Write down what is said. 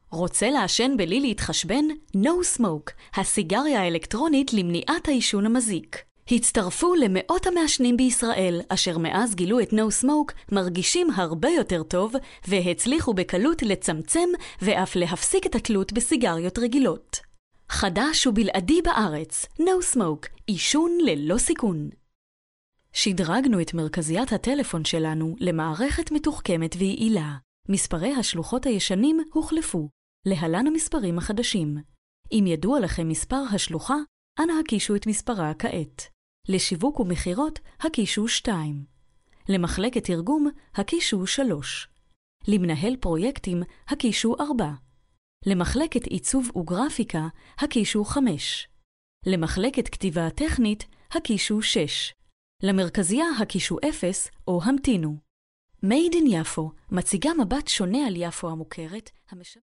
רוצה לעשן בלי להתחשבן? No Smoke, הסיגריה האלקטרונית למניעת העישון המזיק. הצטרפו למאות המעשנים בישראל, אשר מאז גילו את No Smoke, מרגישים הרבה יותר טוב, והצליחו בקלות לצמצם ואף להפסיק את התלות בסיגריות רגילות. חדש ובלעדי בארץ, No Smoke, עישון ללא סיכון. שדרגנו את מרכזיית הטלפון שלנו למערכת מתוחכמת ויעילה. מספרי השלוחות הישנים הוחלפו. להלן המספרים החדשים. אם ידוע לכם מספר השלוחה, אנא הקישו את מספרה כעת. לשיווק ומחירות, הקישו 2. למחלקת תרגום, הקישו 3. למנהל פרויקטים, הקישו 4. למחלקת עיצוב וגרפיקה, הקישו 5. למחלקת כתיבה טכנית, הקישו 6. למרכזייה הקישו 0 או המתינו. Made in יפו מציגה מבט שונה על יפו המוכרת,